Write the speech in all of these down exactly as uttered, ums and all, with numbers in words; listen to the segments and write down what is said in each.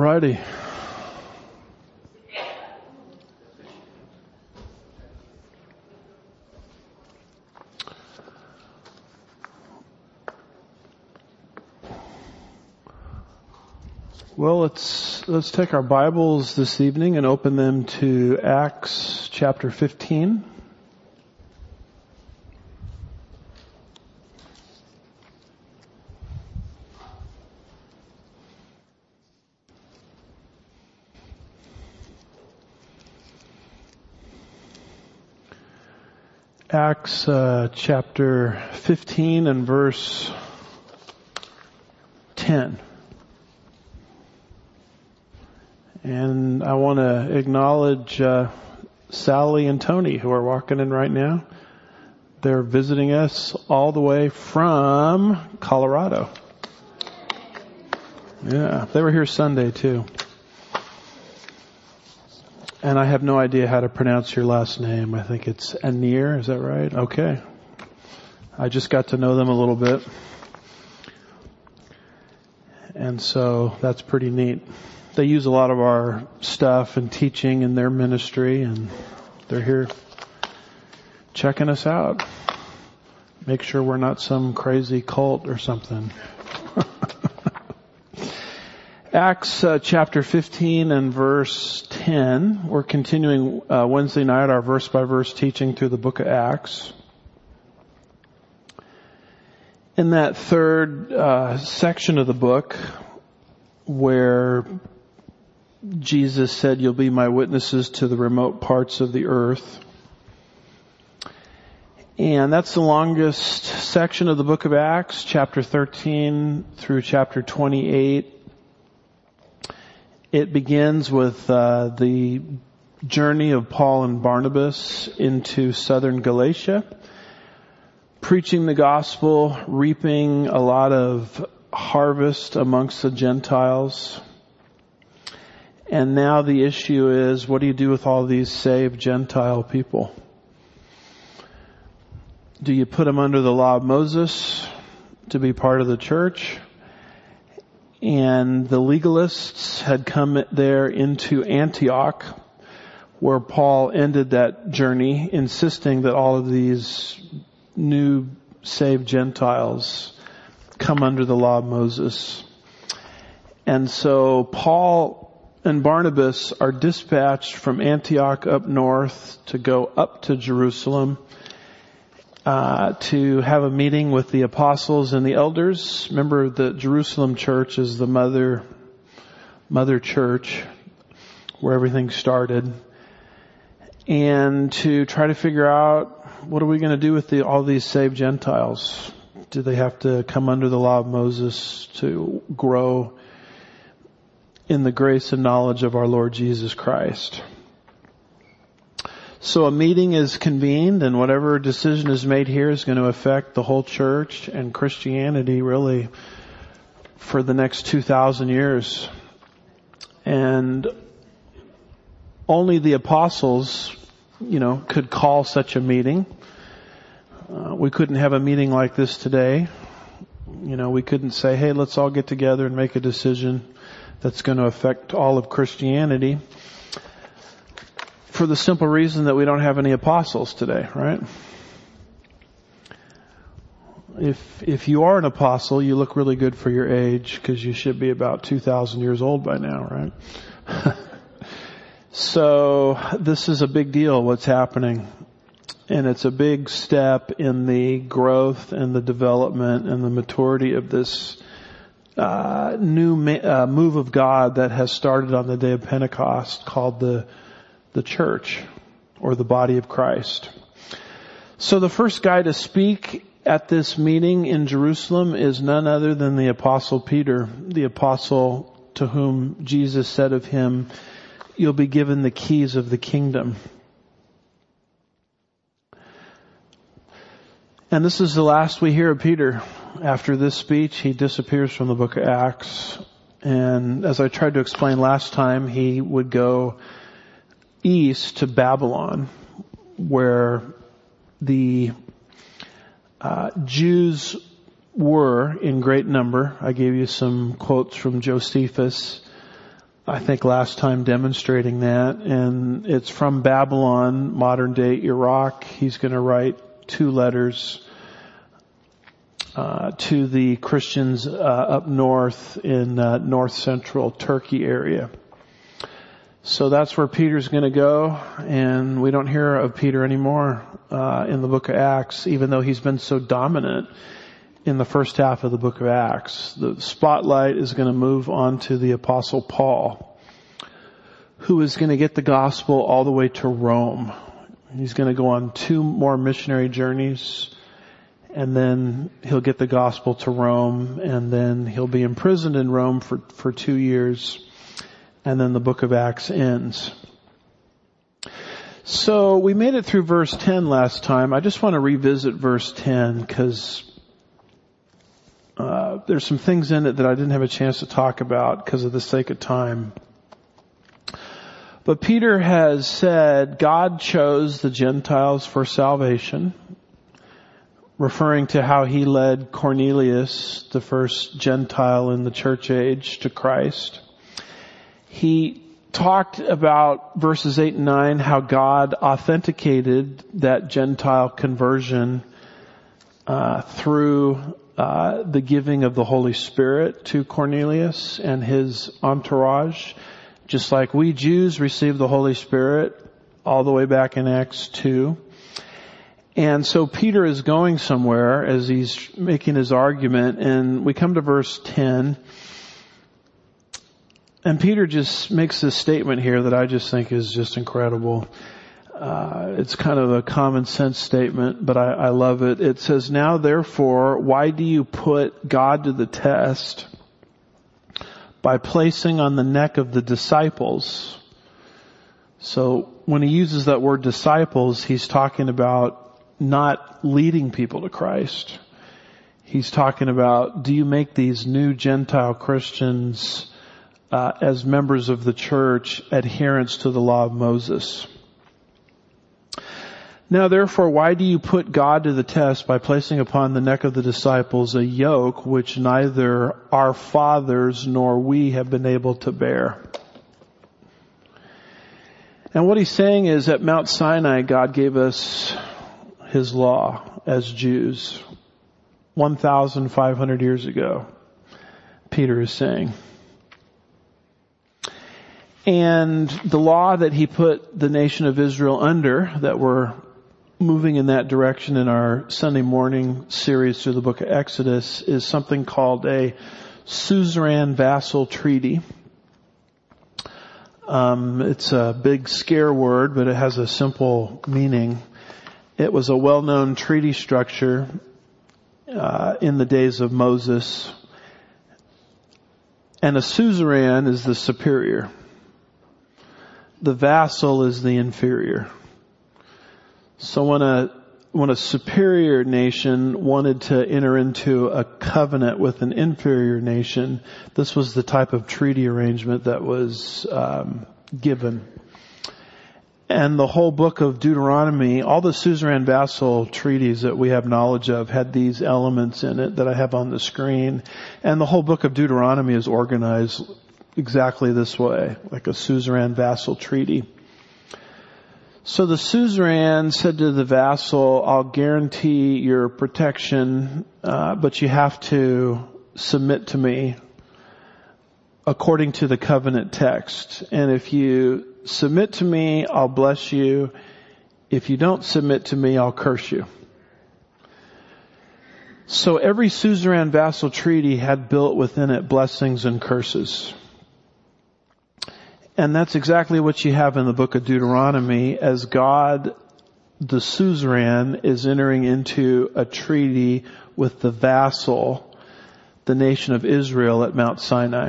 righty. Well, let's let's take our Bibles this evening and open them to Acts chapter fifteen. Acts uh, chapter fifteen and verse ten. And I want to acknowledge uh, Sally and Tony, who are walking in right now. They're visiting us all the way from Colorado. Yeah, they were here Sunday too. And I have no idea how to pronounce your last name. I think it's Anir, is that right? Okay. I just got to know them a little bit. And so that's pretty neat. They use a lot of our stuff and teaching in their ministry, and they're here checking us out. Make sure we're not some crazy cult or something. Acts uh, chapter fifteen and verse ten. We're continuing uh, Wednesday night our verse by verse teaching through the book of Acts. In that third uh, section of the book where Jesus said, "You'll be my witnesses to the remote parts of the earth." And that's the longest section of the book of Acts, chapter thirteen through chapter twenty-eight. It begins with uh, the journey of Paul and Barnabas into southern Galatia, preaching the gospel, reaping a lot of harvest amongst the Gentiles. And now the issue is, what do you do with all these saved Gentile people? Do you put them under the law of Moses to be part of the church? And the legalists had come there into Antioch, where Paul ended that journey, insisting that all of these new saved Gentiles come under the law of Moses. And so Paul and Barnabas are dispatched from Antioch up north to go up to Jerusalem uh, to have a meeting with the apostles and the elders. Remember, the Jerusalem church is the mother mother church where everything started. And to try to figure out, what are we going to do with the, all these saved Gentiles? Do they have to come under the law of Moses to grow in the grace and knowledge of our Lord Jesus Christ? So a meeting is convened, and whatever decision is made here is going to affect the whole church and Christianity really for the next two thousand years. And only the apostles, you know, could call such a meeting. Uh, we couldn't have a meeting like this today. You know, we couldn't say, hey, let's all get together and make a decision that's going to affect all of Christianity, for the simple reason that we don't have any apostles today, right? If if you are an apostle, you look really good for your age, because you should be about two thousand years old by now, right? So this is a big deal, what's happening. And it's a big step in the growth and the development and the maturity of this uh, new ma- uh, move of God that has started on the day of Pentecost, called the the church, or the body of Christ. So the first guy to speak at this meeting in Jerusalem is none other than the Apostle Peter, the apostle to whom Jesus said of him, "You'll be given the keys of the kingdom." And this is the last we hear of Peter. After this speech, he disappears from the book of Acts. And as I tried to explain last time, he would go east to Babylon, where the uh, Jews were in great number. I gave you some quotes from Josephus I think last time demonstrating that, and it's from Babylon, modern day Iraq. He's going to write two letters uh, to the Christians uh, up north in uh, north central Turkey area. So that's where Peter's going to go, and we don't hear of Peter anymore uh, in the book of Acts, even though he's been so dominant in the first half of the book of Acts. The spotlight is going to move on to the Apostle Paul, who is going to get the gospel all the way to Rome. He's going to go on two more missionary journeys, and then he'll get the gospel to Rome, and then he'll be imprisoned in Rome for, for two years. And then the book of Acts ends. So we made it through verse ten last time. I just want to revisit verse ten because uh, there's some things in it that I didn't have a chance to talk about because of the sake of time. But Peter has said God chose the Gentiles for salvation, referring to how he led Cornelius, the first Gentile in the church age, to Christ. He talked about verses eight and nine, how God authenticated that Gentile conversion uh, through uh, the giving of the Holy Spirit to Cornelius and his entourage, just like we Jews received the Holy Spirit all the way back in Acts two. And so Peter is going somewhere as he's making his argument, and we come to verse ten. And Peter just makes this statement here that I just think is just incredible. Uh, it's kind of a common sense statement, but I, I love it. It says, "Now therefore, why do you put God to the test by placing on the neck of the disciples?" So when he uses that word disciples, he's talking about not leading people to Christ. He's talking about, do you make these new Gentile Christians Uh, as members of the church, adherents to the law of Moses? "Now therefore, why do you put God to the test by placing upon the neck of the disciples a yoke which neither our fathers nor we have been able to bear?" And what he's saying is, at Mount Sinai, God gave us his law as Jews one thousand five hundred years ago, Peter is saying. And the law that he put the nation of Israel under, that we're moving in that direction in our Sunday morning series through the book of Exodus, is something called a suzerain vassal treaty. Um, it's a big scare word, but it has a simple meaning. It was a well-known treaty structure uh, in the days of Moses. And a suzerain is the superior. The vassal is the inferior. So when a, when a superior nation wanted to enter into a covenant with an inferior nation, this was the type of treaty arrangement that was um, given. And the whole book of Deuteronomy, all the suzerain vassal treaties that we have knowledge of had these elements in it that I have on the screen. And the whole book of Deuteronomy is organized exactly this way, like a suzerain vassal treaty. So the suzerain said to the vassal, "I'll guarantee your protection, uh, but you have to submit to me according to the covenant text. And if you submit to me, I'll bless you. If you don't submit to me, I'll curse you." So every suzerain vassal treaty had built within it blessings and curses. And that's exactly what you have in the book of Deuteronomy, as God, the suzerain, is entering into a treaty with the vassal, the nation of Israel, at Mount Sinai.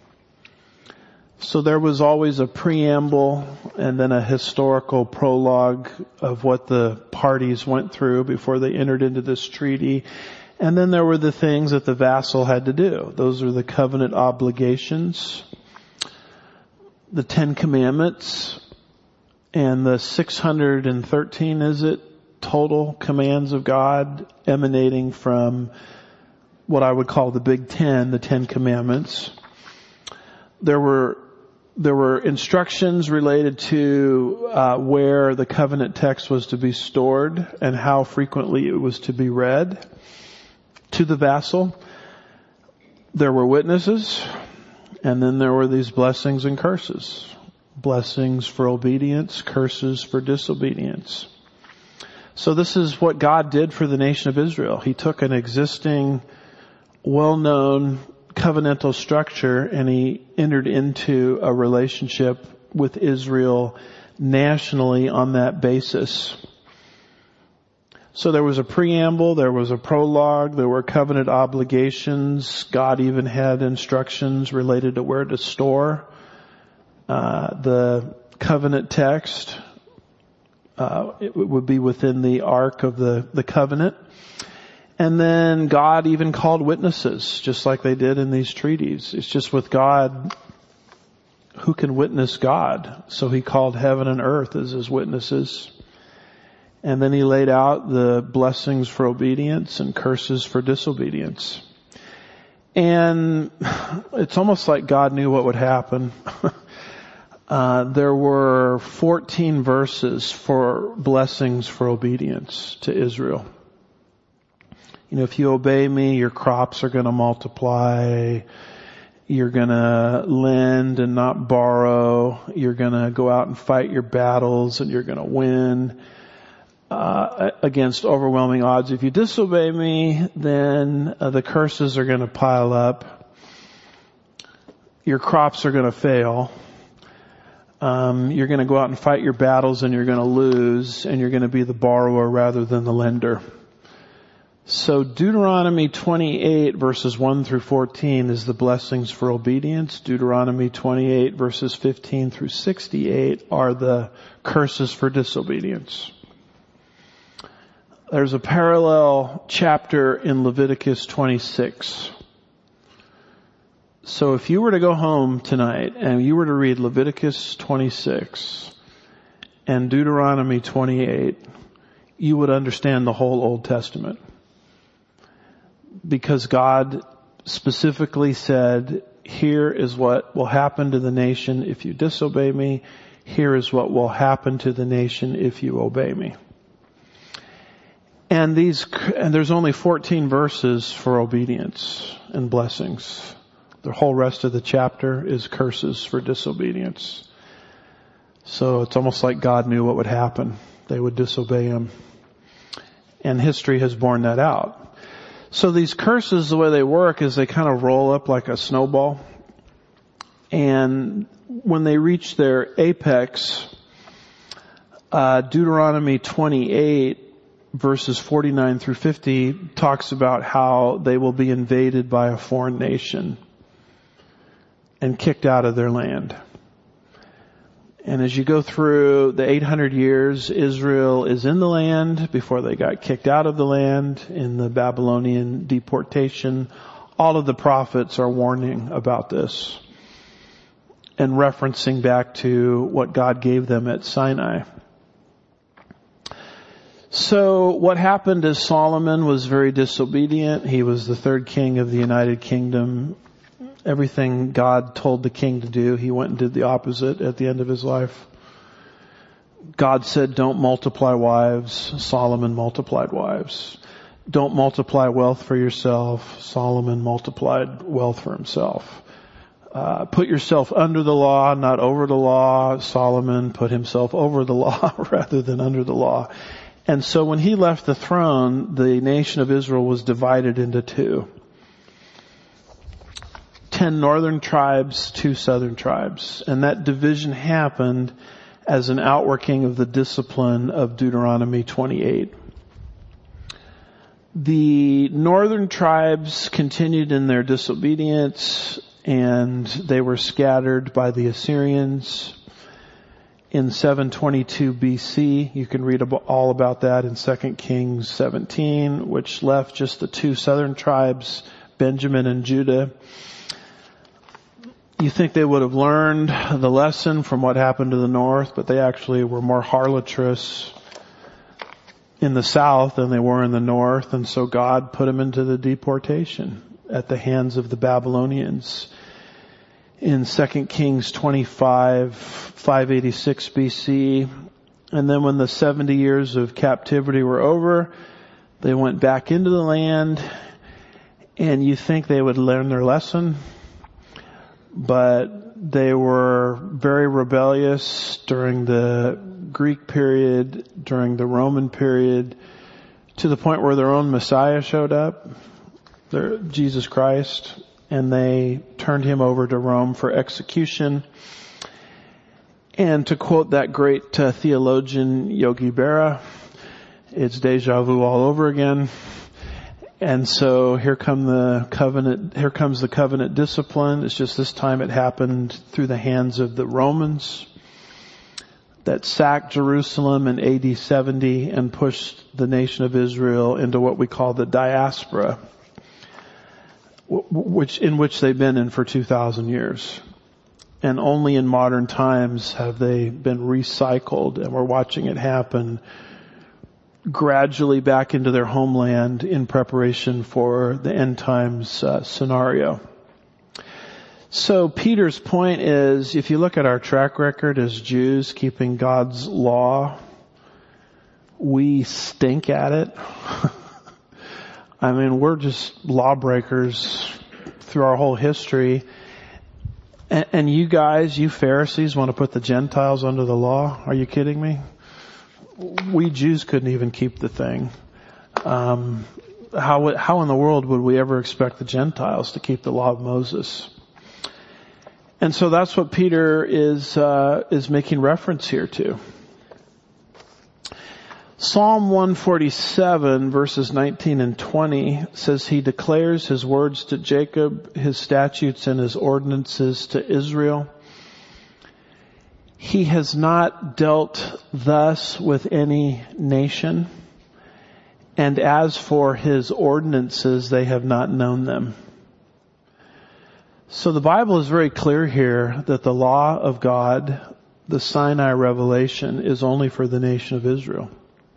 So there was always a preamble and then a historical prologue of what the parties went through before they entered into this treaty. And then there were the things that the vassal had to do. Those are the covenant obligations, the Ten Commandments, and the six hundred thirteen, is it, total commands of God emanating from what I would call the Big Ten, the Ten Commandments. There were there were instructions related to uh, where the covenant text was to be stored and how frequently it was to be read to the vassal. There were witnesses, and then there were these blessings and curses. Blessings for obedience, curses for disobedience. So this is what God did for the nation of Israel. He took an existing, well-known covenantal structure and he entered into a relationship with Israel nationally on that basis. So there was a preamble, there was a prologue, there were covenant obligations. God even had instructions related to where to store uh, the covenant text. Uh, it would be within the ark of the, the covenant. And then God even called witnesses, just like they did in these treaties. It's just with God, who can witness God? So he called heaven and earth as his witnesses. And then he laid out the blessings for obedience and curses for disobedience. And it's almost like God knew what would happen. uh, there were fourteen verses for blessings for obedience to Israel. You know, if you obey me, your crops are going to multiply. You're going to lend and not borrow. You're going to go out and fight your battles and you're going to win uh, against overwhelming odds. If you disobey me, then uh, the curses are going to pile up. Your crops are going to fail. Um, you're going to go out and fight your battles and you're going to lose, and you're going to be the borrower rather than the lender. So Deuteronomy twenty-eight verses one through fourteen is the blessings for obedience. Deuteronomy twenty-eight verses fifteen through sixty-eight are the curses for disobedience. There's a parallel chapter in Leviticus twenty-six. So if you were to go home tonight and you were to read Leviticus twenty-six and Deuteronomy twenty-eight, you would understand the whole Old Testament. Because God specifically said, here is what will happen to the nation if you disobey me. Here is what will happen to the nation if you obey me. And these, and there's only fourteen verses for obedience and blessings. The whole rest of the chapter is curses for disobedience. So it's almost like God knew what would happen. They would disobey him. And history has borne that out. So these curses, the way they work is they kind of roll up like a snowball. And when they reach their apex, uh, Deuteronomy twenty-eight verses forty-nine through fifty talks about how they will be invaded by a foreign nation and kicked out of their land. And as you go through the eight hundred years, Israel is in the land before they got kicked out of the land in the Babylonian deportation. All of the prophets are warning about this and referencing back to what God gave them at Sinai. So what happened is Solomon was very disobedient. He was the third king of the United Kingdom. Everything God told the king to do, he went and did the opposite at the end of his life. God said, don't multiply wives. Solomon multiplied wives. Don't multiply wealth for yourself. Solomon multiplied wealth for himself. Uh, put yourself under the law, not over the law. Solomon put himself over the law rather than under the law. And so when he left the throne, the nation of Israel was divided into two. Ten northern tribes, two southern tribes. And that division happened as an outworking of the discipline of Deuteronomy twenty-eight. The northern tribes continued in their disobedience, and they were scattered by the Assyrians in seven twenty-two B C. You can read all about that in Second Kings seventeen, which left just the two southern tribes, Benjamin and Judah. You think they would have learned the lesson from what happened to the north, but they actually were more harlotrous in the south than they were in the north, and so God put them into the deportation at the hands of the Babylonians. in Second Kings twenty-five, five eighty-six B C. And then when the seventy years of captivity were over, they went back into the land, and you think they would learn their lesson, but they were very rebellious during the Greek period, during the Roman period, to the point where their own Messiah showed up, their, Jesus Christ, and they turned him over to Rome for execution. And to quote that great uh, theologian Yogi Berra, it's deja vu all over again. And so here come the covenant, here comes the covenant discipline. It's just this time it happened through the hands of the Romans that sacked Jerusalem in A D seventy and pushed the nation of Israel into what we call the diaspora, which, in which they've been in for two thousand years. And only in modern times have they been recycled, and we're watching it happen gradually back into their homeland in preparation for the end times uh, scenario. So Peter's point is, if you look at our track record as Jews keeping God's law, we stink at it. I mean, we're just lawbreakers through our whole history. And, and you guys, you Pharisees, want to put the Gentiles under the law? Are you kidding me? We Jews couldn't even keep the thing. Um, how how in the world would we ever expect the Gentiles to keep the law of Moses? And so that's what Peter is uh, is making reference here to. Psalm one forty-seven verses nineteen and twenty says, he declares his words to Jacob, his statutes and his ordinances to Israel. He has not dealt thus with any nation, and as for his ordinances, they have not known them. So the Bible is very clear here that the law of God, the Sinai revelation, is only for the nation of Israel.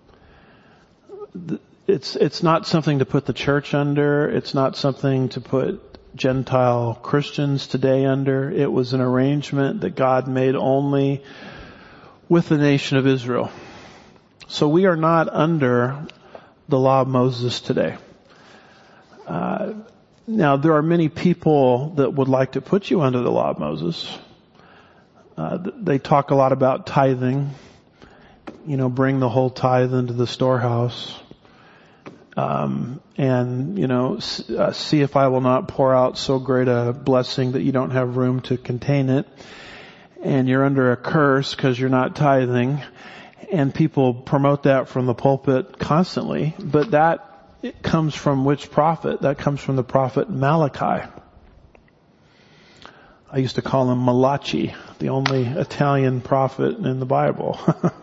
It's, it's not something to put the church under. It's not something to put Gentile Christians today under. It was an arrangement that God made only with the nation of Israel. So we are not under the law of Moses today. Uh, now there are many people that would like to put you under the law of Moses. Uh, they talk a lot about tithing. You know, bring the whole tithe into the storehouse. Um, and, you know, uh, see if I will not pour out so great a blessing that you don't have room to contain it. And you're under a curse because you're not tithing. And people promote that from the pulpit constantly. But that it comes from which prophet? That comes from the prophet Malachi. I used to call him Malachi, the only Italian prophet in the Bible.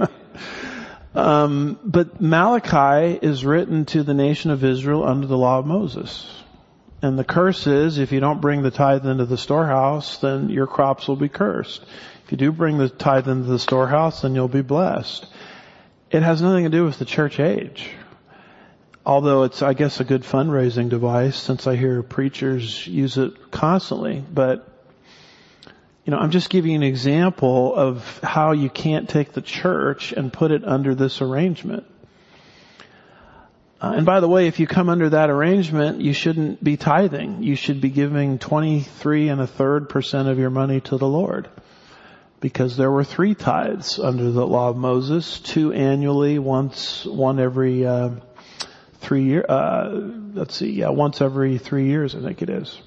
Um, but Malachi is written to the nation of Israel under the law of Moses. And the curse is, if you don't bring the tithe into the storehouse, then your crops will be cursed. If you do bring the tithe into the storehouse, then you'll be blessed. It has nothing to do with the church age. Although it's, I guess, a good fundraising device, since I hear preachers use it constantly. But you know, I'm just giving you an example of how you can't take the church and put it under this arrangement. Uh, and by the way, if you come under that arrangement, you shouldn't be tithing. You should be giving twenty-three and a third percent of your money to the Lord. Because there were three tithes under the law of Moses, two annually, once, one every, uh, three year, uh, let's see, yeah, once every three years, I think it is.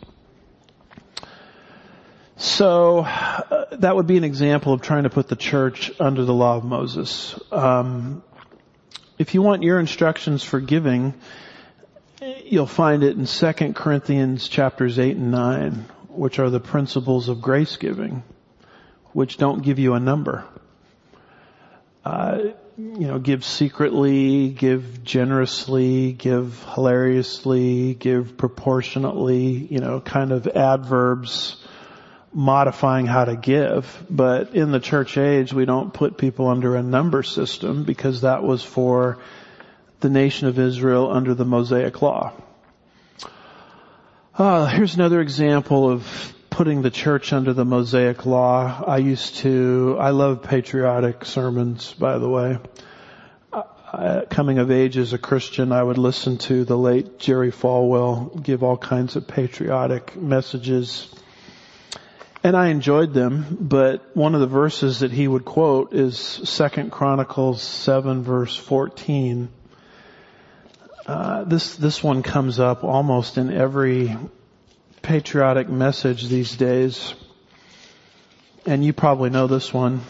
So uh, that would be an example of trying to put the church under the law of Moses. Um, if you want your instructions for giving, you'll find it in Second Corinthians chapters eight and nine, which are the principles of grace giving, which don't give you a number. Uh, you know, give secretly, give generously, give hilariously, give proportionately, you know, kind of adverbs modifying how to give. But in the church age, we don't put people under a number system because that was for the nation of Israel under the Mosaic law. Uh, here's another example of putting the church under the Mosaic law. I used to, I love patriotic sermons, by the way. Uh, coming of age as a Christian, I would listen to the late Jerry Falwell give all kinds of patriotic messages. And I enjoyed them, but one of the verses that he would quote is Second Chronicles seven verse fourteen. Uh, this, this one comes up almost in every patriotic message these days. And you probably know this one.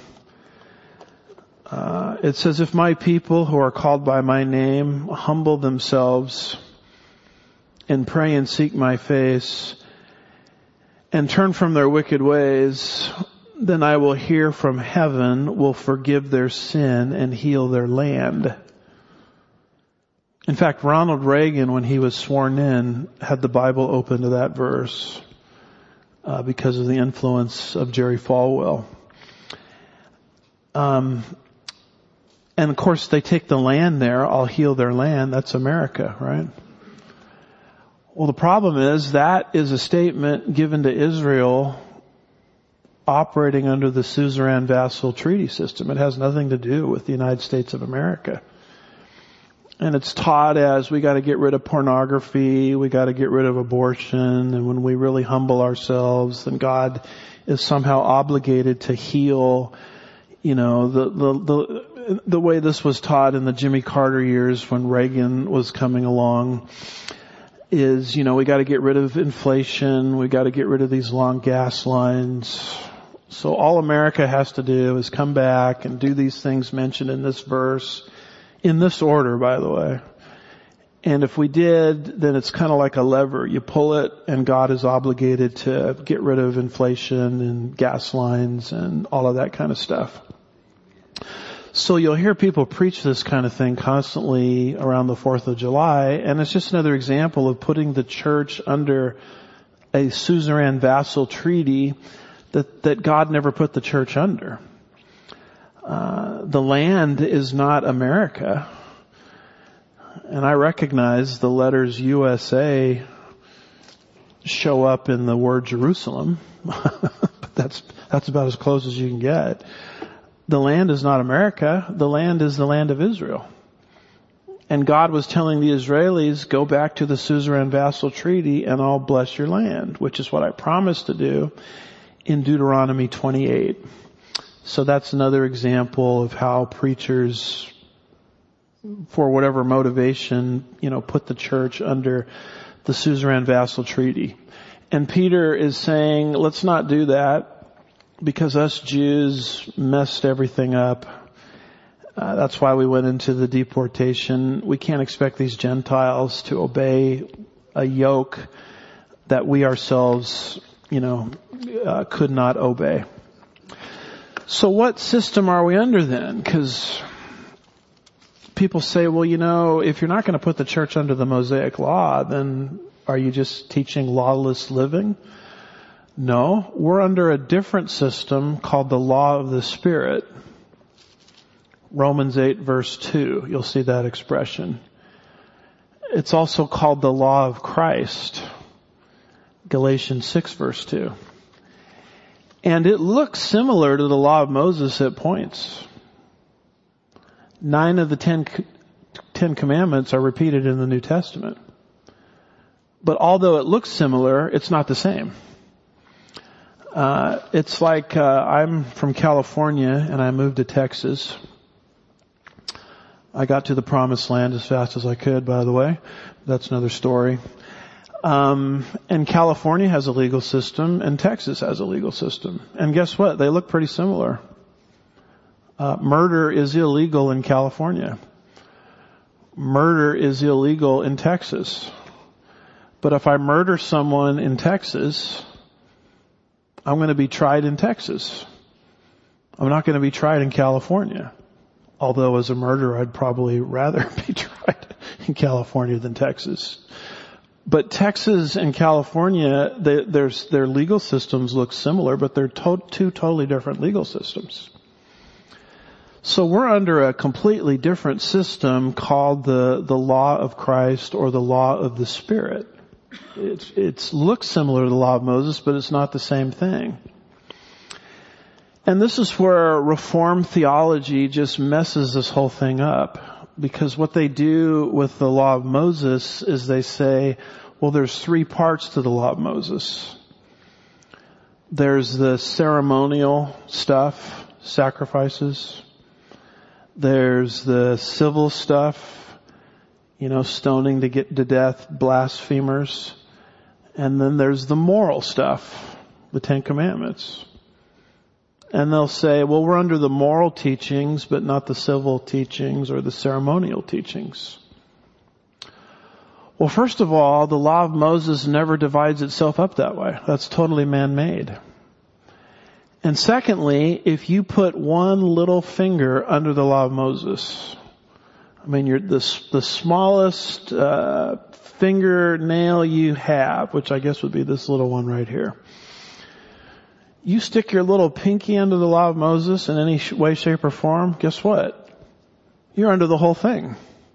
Uh, it says, if my people who are called by my name humble themselves and pray and seek my face and turn from their wicked ways, then I will hear from heaven, will forgive their sin and heal their land. In fact, Ronald Reagan, when he was sworn in, had the Bible open to that verse uh, because of the influence of Jerry Falwell. Um, and of course, they take the land there. I'll heal their land. That's America, right? Well, the problem is that is a statement given to Israel operating under the suzerain vassal treaty system. It has nothing to do with the United States of America. And it's taught as we got to get rid of pornography, we got to get rid of abortion, and when we really humble ourselves, then God is somehow obligated to heal. You know, the the the the way this was taught in the Jimmy Carter years when Reagan was coming along is, you know, we got to get rid of inflation, we got to get rid of these long gas lines. So all America has to do is come back and do these things mentioned in this verse. In this order, by the way. And if we did, then it's kind of like a lever. You pull it and God is obligated to get rid of inflation and gas lines and all of that kind of stuff. So you'll hear people preach this kind of thing constantly around the fourth of July, and it's just another example of putting the church under a suzerain vassal treaty that, that God never put the church under. Uh, the land is not America. And I recognize the letters U S A show up in the word Jerusalem. But that's, that's about as close as you can get. The land is not America. The land is the land of Israel. And God was telling the Israelis, go back to the suzerain vassal treaty and I'll bless your land, which is what I promised to do in Deuteronomy twenty-eight. So that's another example of how preachers, for whatever motivation, you know, put the church under the suzerain vassal treaty. And Peter is saying, let's not do that because us Jews messed everything up. Uh, that's why we went into the deportation. We can't expect these Gentiles to obey a yoke that we ourselves, you know, uh, could not obey. So what system are we under then? Because people say, well, you know, if you're not going to put the church under the Mosaic law, then are you just teaching lawless living? No, we're under a different system called the law of the Spirit. Romans eight verse two, you'll see that expression. It's also called the law of Christ. Galatians six verse two. And it looks similar to the law of Moses at points. Nine of the ten, ten commandments are repeated in the New Testament. But although it looks similar, it's not the same. Uh, it's like uh, I'm from California and I moved to Texas. I got to the promised land as fast as I could, by the way. That's another story. Um, and California has a legal system and Texas has a legal system. And guess what? They look pretty similar. Uh, murder is illegal in California. Murder is illegal in Texas. But if I murder someone in Texas, I'm going to be tried in Texas. I'm not going to be tried in California. Although as a murderer, I'd probably rather be tried in California than Texas. But Texas and California, they, their, their legal systems look similar, but they're to, two totally different legal systems. So we're under a completely different system called the, the law of Christ or the law of the Spirit. It it's, looks similar to the law of Moses, but it's not the same thing. And this is where Reformed theology just messes this whole thing up. Because what they do with the law of Moses is they say, well, there's three parts to the law of Moses. There's the ceremonial stuff, sacrifices. There's the civil stuff, you know, stoning to get to death, blasphemers. And then there's the moral stuff, the Ten Commandments. And they'll say, well, we're under the moral teachings, but not the civil teachings or the ceremonial teachings. Well, first of all, the law of Moses never divides itself up that way. That's totally man-made. And secondly, if you put one little finger under the law of Moses, I mean, you're the, the smallest uh, fingernail you have, which I guess would be this little one right here. You stick your little pinky under the law of Moses in any way, shape, or form, guess what? You're under the whole thing.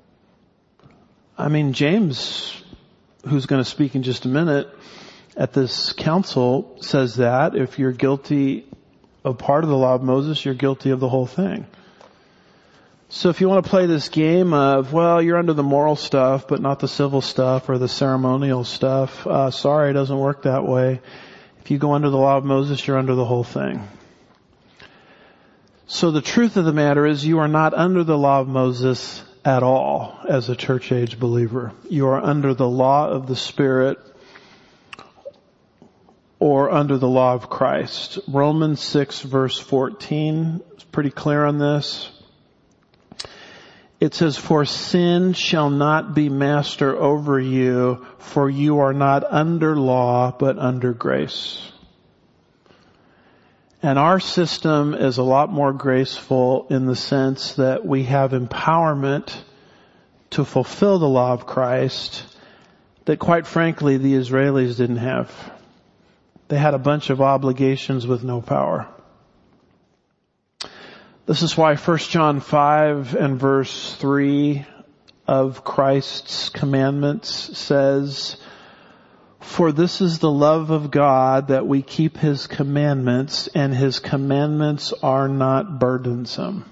I mean, James, who's going to speak in just a minute at this council, says that if you're guilty of part of the law of Moses, you're guilty of the whole thing. So if you want to play this game of, well, you're under the moral stuff, but not the civil stuff or the ceremonial stuff, uh, sorry, it doesn't work that way. If you go under the law of Moses, you're under the whole thing. So the truth of the matter is you are not under the law of Moses at all as a church age believer. You are under the law of the Spirit or under the law of Christ. Romans six verse fourteen is pretty clear on this. It says, for sin shall not be master over you, for you are not under law, but under grace. And our system is a lot more graceful in the sense that we have empowerment to fulfill the law of Christ that, quite frankly, the Israelis didn't have. They had a bunch of obligations with no power. This is why First John five and verse three of Christ's commandments says, for this is the love of God, that we keep His commandments, and His commandments are not burdensome.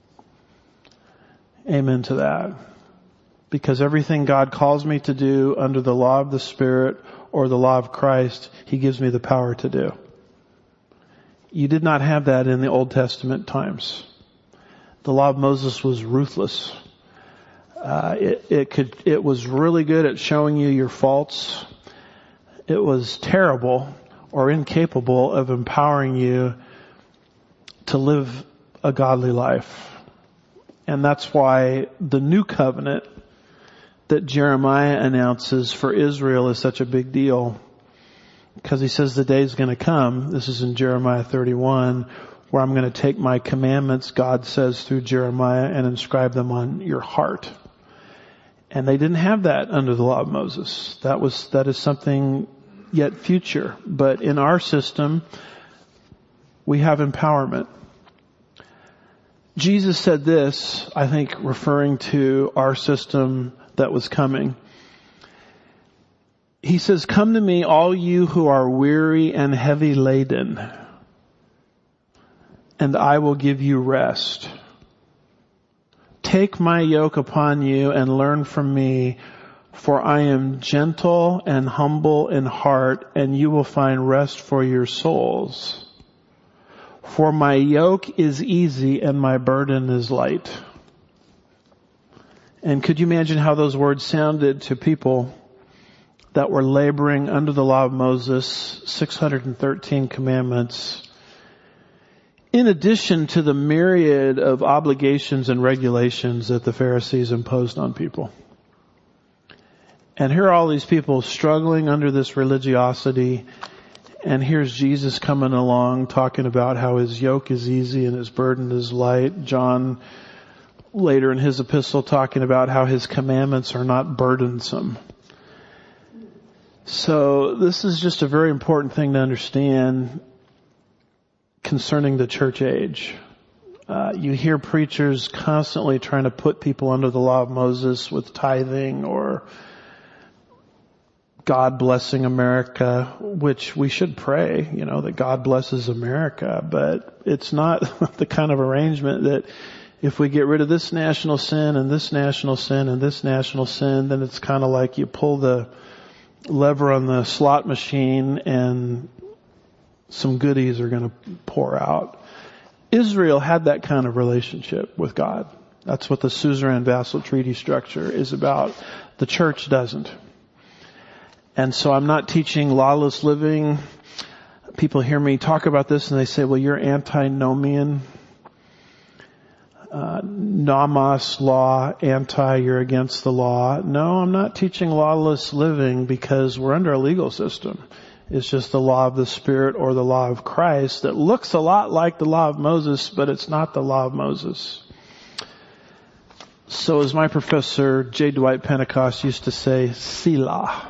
Amen to that. Because everything God calls me to do under the law of the Spirit or the law of Christ, He gives me the power to do. You did not have that in the Old Testament times. The law of Moses was ruthless. Uh, it, it could, it was really good at showing you your faults. It was terrible or incapable of empowering you to live a godly life. And that's why the new covenant that Jeremiah announces for Israel is such a big deal. Because he says the day is going to come, this is in Jeremiah thirty-one, where I'm going to take my commandments, God says through Jeremiah, and inscribe them on your heart. And they didn't have that under the law of Moses. That was, that is something yet future. But in our system, we have empowerment. Jesus said this, I think referring to our system that was coming. He says, come to me, all you who are weary and heavy laden, and I will give you rest. Take my yoke upon you and learn from me, for I am gentle and humble in heart, and you will find rest for your souls. For my yoke is easy and my burden is light. And could you imagine how those words sounded to people that were laboring under the law of Moses, six hundred thirteen commandments, in addition to the myriad of obligations and regulations that the Pharisees imposed on people. And here are all these people struggling under this religiosity, and here's Jesus coming along talking about how his yoke is easy and his burden is light. John later in his epistle talking about how his commandments are not burdensome. So this is just a very important thing to understand concerning the church age. Uh, you hear preachers constantly trying to put people under the law of Moses with tithing or God blessing America, which we should pray, you know, that God blesses America, but it's not the kind of arrangement that if we get rid of this national sin and this national sin and this national sin, then it's kind of like you pull the lever on the slot machine and some goodies are going to pour out. Israel had that kind of relationship with God. That's what the suzerain vassal treaty structure is about. The church doesn't. And so I'm not teaching lawless living. People hear me talk about this and they say, well, you're antinomian. Uh, nomos law, anti, you're against the law. No, I'm not teaching lawless living because we're under a legal system. It's just the law of the Spirit or the law of Christ that looks a lot like the law of Moses, but it's not the law of Moses. So as my professor, J. Dwight Pentecost, used to say, Selah.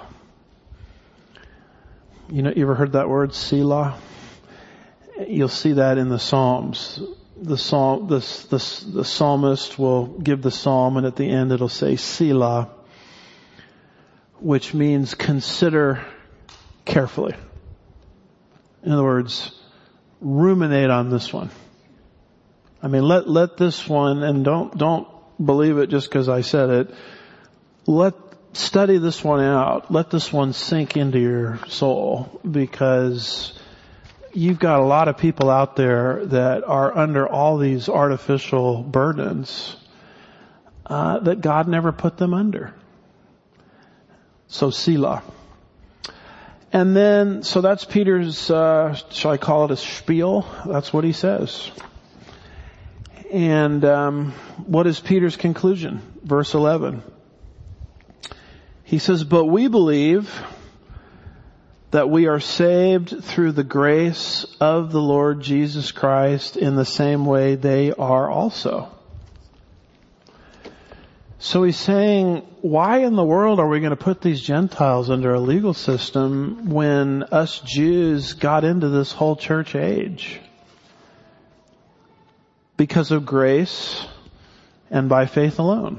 You know, you ever heard that word, Selah? You'll see that in the Psalms. The psalm, the, the, the psalmist will give the psalm and at the end it'll say Selah, which means consider carefully. In other words, ruminate on this one. I mean, let, let this one, and don't, don't believe it just because I said it. Let, study this one out. Let this one sink into your soul, because you've got a lot of people out there that are under all these artificial burdens, uh, that God never put them under. So Selah. And then, so that's Peter's, uh, shall I call it a spiel? That's what he says. And, um, what is Peter's conclusion? Verse eleven. He says, but we believe that we are saved through the grace of the Lord Jesus Christ in the same way they are also. So he's saying, why in the world are we going to put these Gentiles under a legal system when us Jews got into this whole church age? Because of grace and by faith alone.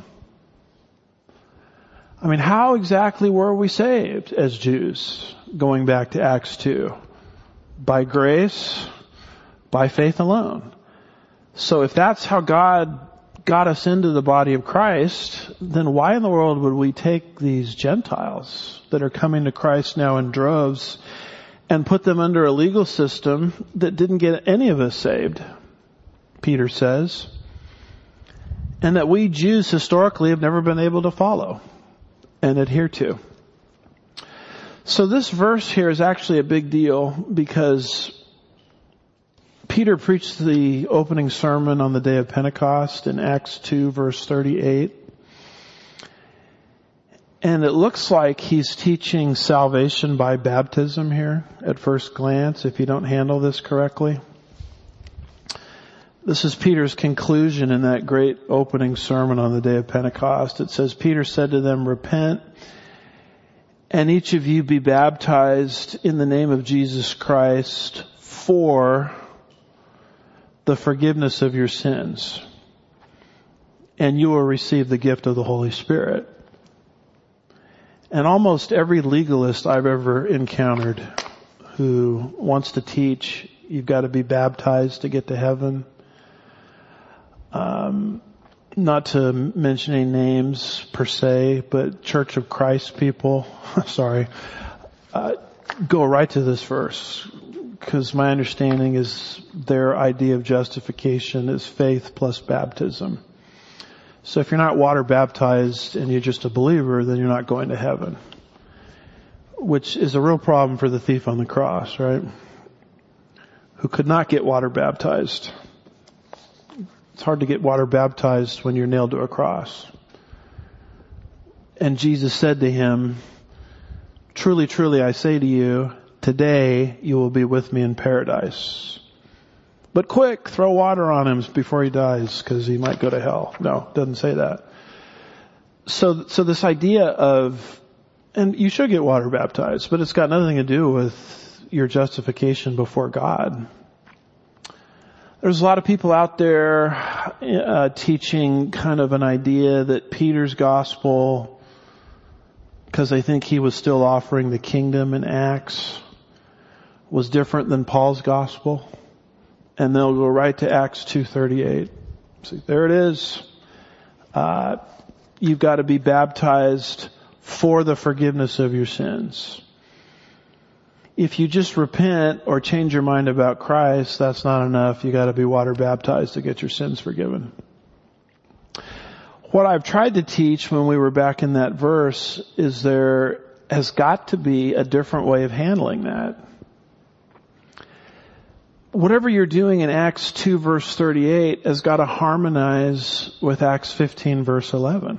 I mean, how exactly were we saved as Jews, going back to Acts two? By grace, by faith alone. So if that's how God got us into the body of Christ, then why in the world would we take these Gentiles that are coming to Christ now in droves and put them under a legal system that didn't get any of us saved, Peter says, and that we Jews historically have never been able to follow and adhere to. So this verse here is actually a big deal because Peter preached the opening sermon on the day of Pentecost in Acts two verse thirty-eight. And it looks like he's teaching salvation by baptism here at first glance, if you don't handle this correctly. This is Peter's conclusion in that great opening sermon on the day of Pentecost. It says, Peter said to them, repent, and each of you be baptized in the name of Jesus Christ for the forgiveness of your sins, and you will receive the gift of the Holy Spirit. And almost every legalist I've ever encountered who wants to teach you've got to be baptized to get to heaven, Um, not to mention any names per se, but Church of Christ people, sorry, uh, go right to this verse, because my understanding is their idea of justification is faith plus baptism. So if you're not water baptized and you're just a believer, then you're not going to heaven, which is a real problem for the thief on the cross, right? Who could not get water baptized. It's hard to get water baptized when you're nailed to a cross. And Jesus said to him, truly, truly, I say to you, today you will be with me in paradise. But quick, throw water on him before he dies, because he might go to hell. No, it doesn't say that. So, so this idea of, and you should get water baptized, but it's got nothing to do with your justification before God. There's a lot of people out there uh, teaching kind of an idea that Peter's gospel because they think he was still offering the kingdom in Acts, was different than Paul's gospel. And they'll go right to Acts two thirty-eight. See, there it is. Uh, you've got to be baptized for the forgiveness of your sins. If you just repent or change your mind about Christ, that's not enough. You've got to be water baptized to get your sins forgiven. What I've tried to teach when we were back in that verse is there has got to be a different way of handling that. Whatever you're doing in Acts two verse thirty-eight has got to harmonize with Acts fifteen verse eleven.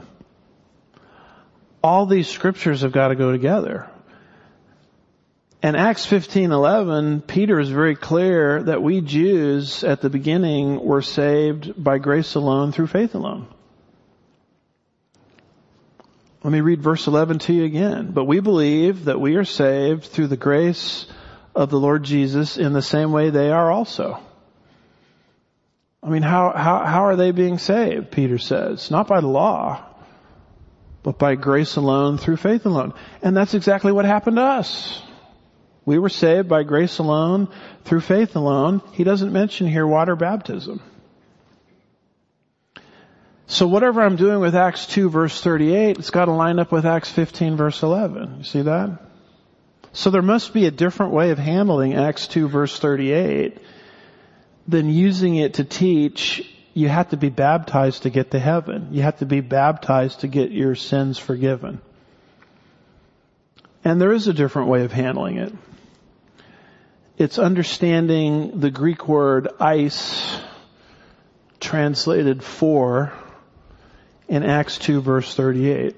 All these scriptures have got to go together. And Acts fifteen eleven, Peter is very clear that we Jews at the beginning were saved by grace alone through faith alone. Let me read verse eleven to you again. But we believe that we are saved through the grace of the Lord Jesus in the same way they are also. I mean, how, how, how are they being saved? Peter says, not by the law, but by grace alone through faith alone. And that's exactly what happened to us. We were saved by grace alone through faith alone. He doesn't mention here water baptism. So whatever I'm doing with Acts two verse thirty-eight, it's got to line up with Acts fifteen verse eleven. You see that? So there must be a different way of handling Acts two verse thirty-eight than using it to teach you have to be baptized to get to heaven. You have to be baptized to get your sins forgiven. And there is a different way of handling it. It's understanding the Greek word eis, translated for, in Acts two verse thirty-eight.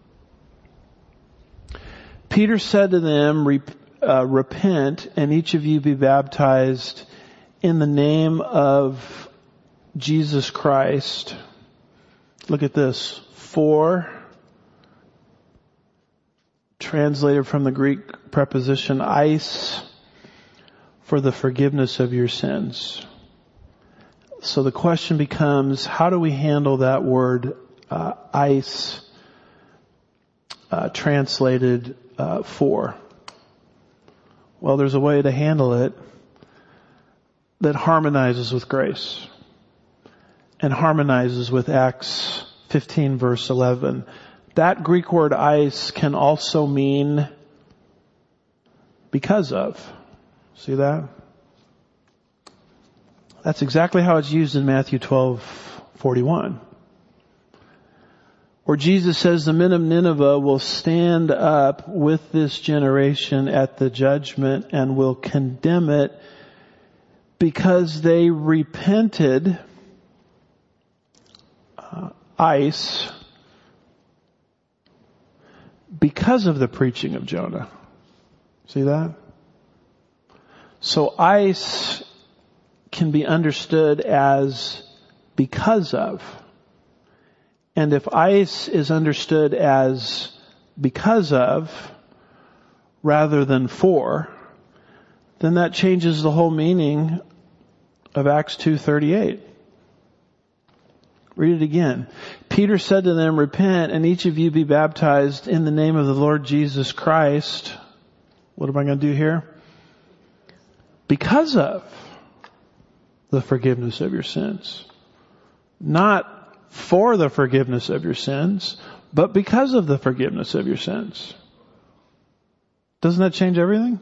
Peter said to them, uh, repent and each of you be baptized in the name of Jesus Christ. Look at this. For, translated from the Greek preposition eis, for the forgiveness of your sins. So the question becomes, how do we handle that word uh, eis, uh, translated uh, for? Well, there's a way to handle it that harmonizes with grace and harmonizes with Acts fifteen verse eleven. That Greek word eis can also mean because of. See that? That's exactly how it's used in Matthew twelve forty-one. Where Jesus says the men of Nineveh will stand up with this generation at the judgment and will condemn it because they repented, uh, eis, because of the preaching of Jonah. See that? So eis can be understood as because of. And if eis is understood as because of rather than for, then that changes the whole meaning of Acts two thirty-eight. Read it again. Peter said to them, repent and each of you be baptized in the name of the Lord Jesus Christ. What am I going to do here? Because of the forgiveness of your sins. Not for the forgiveness of your sins, but because of the forgiveness of your sins. Doesn't that change everything?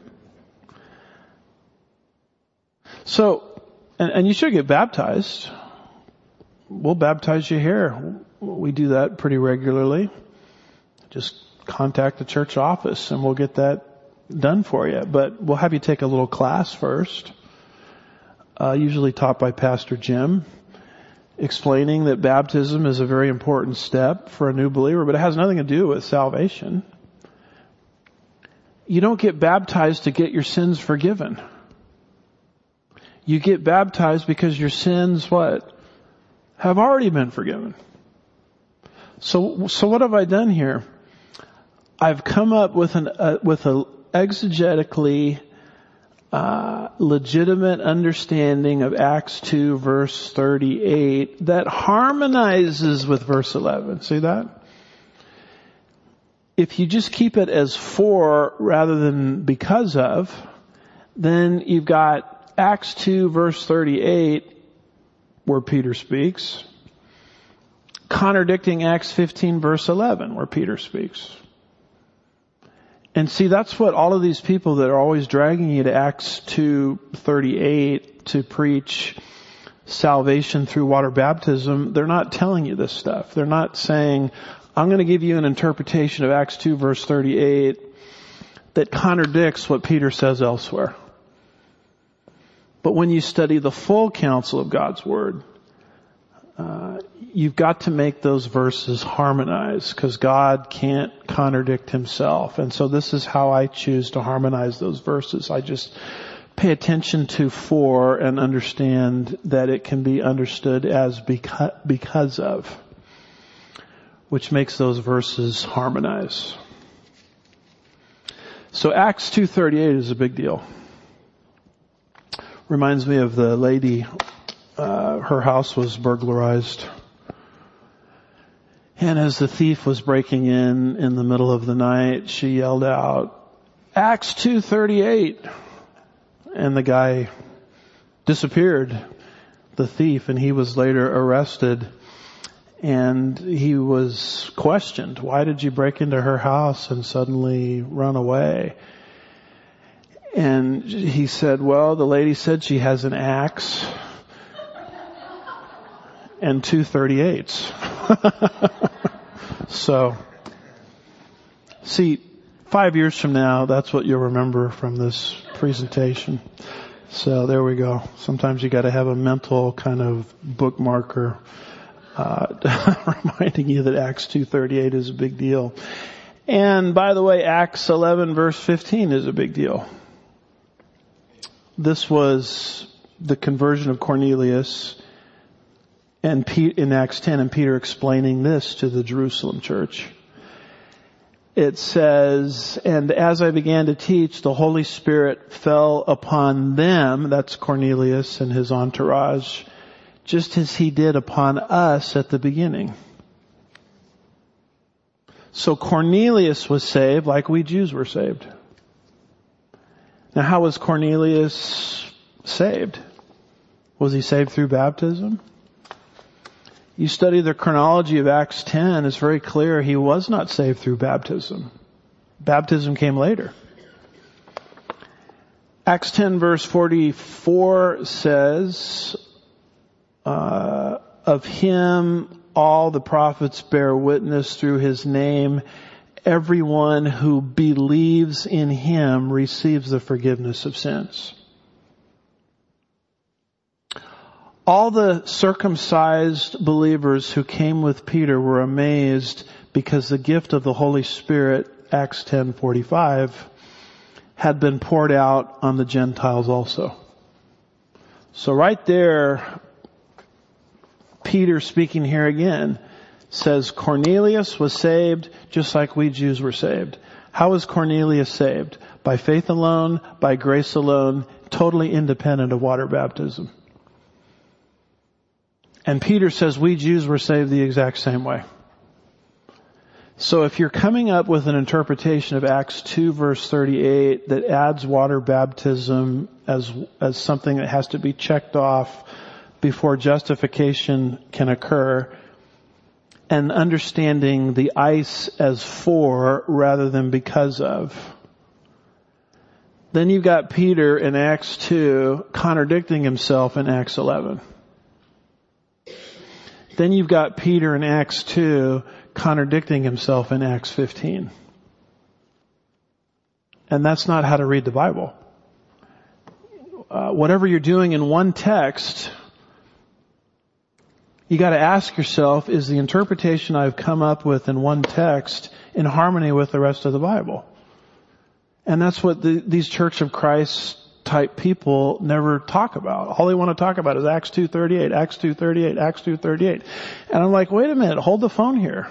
So, and, and you should get baptized. We'll baptize you here. We do that pretty regularly. Just contact the church office and we'll get that done for you. But we'll have you take a little class first, uh, usually taught by Pastor Jim, explaining that baptism is a very important step for a new believer, but it has nothing to do with salvation. You don't get baptized to get your sins forgiven. You get baptized because your sins, what? Have already been forgiven. So, so what have I done here? I've come up with an, uh, with a exegetically Uh, legitimate understanding of Acts two verse thirty-eight that harmonizes with verse eleven. See that? if you just keep it as for rather than because of, then you've got Acts two verse thirty-eight where Peter speaks, contradicting Acts fifteen verse eleven where Peter speaks. And see, that's what all of these people that are always dragging you to Acts two thirty-eight to preach salvation through water baptism, they're not telling you this stuff. They're not saying, I'm going to give you an interpretation of Acts two verse thirty-eight that contradicts what Peter says elsewhere. But when you study the full counsel of God's Word, uh, you've got to make those verses harmonize, because God can't contradict Himself. And so this is how I choose to harmonize those verses. I just pay attention to for and understand that it can be understood as because, because of, which makes those verses harmonize. So Acts two thirty-eight is a big deal. Reminds me of the lady, uh, her house was burglarized. And as the thief was breaking in in the middle of the night, she yelled out, Acts two thirty-eight. And the guy disappeared, the thief, and he was later arrested. And he was questioned, why did you break into her house and suddenly run away? And he said, well, the lady said she has an axe and two thirty-eights. So, see, five years from now, that's what you'll remember from this presentation. So there we go. Sometimes you got to have a mental kind of bookmarker uh, reminding you that Acts two thirty-eight is a big deal. And by the way, Acts eleven verse fifteen is a big deal. This was the conversion of Cornelius, and Pete, in Acts ten, and Peter explaining this to the Jerusalem church. It says, and as I began to teach, the Holy Spirit fell upon them, that's Cornelius and his entourage, just as He did upon us at the beginning. So Cornelius was saved like we Jews were saved. Now, how was Cornelius saved? Was he saved through baptism? You study the chronology of Acts ten, it's very clear he was not saved through baptism. Baptism came later. Acts ten verse forty-four says, uh, of Him all the prophets bear witness through His name. Everyone who believes in Him receives the forgiveness of sins. All the circumcised believers who came with Peter were amazed because the gift of the Holy Spirit, Acts ten forty-five, had been poured out on the Gentiles also. So right there, Peter speaking here again says Cornelius was saved just like we Jews were saved. How was Cornelius saved? By faith alone, by grace alone, totally independent of water baptism. And Peter says we Jews were saved the exact same way. So if you're coming up with an interpretation of Acts two verse thirty-eight that adds water baptism as, as something that has to be checked off before justification can occur, and understanding the ice as for rather than because of, then you've got Peter in Acts two contradicting himself in Acts eleven. Then you've got Peter in Acts two contradicting himself in Acts fifteen. And that's not how to read the Bible. Uh, whatever you're doing in one text, you got to ask yourself, is the interpretation I've come up with in one text in harmony with the rest of the Bible? And that's what the, these Church of Christ type people never talk about. All they want to talk about is Acts two thirty-eight, Acts two thirty-eight, Acts two thirty-eight. And I'm like, wait a minute, hold the phone here.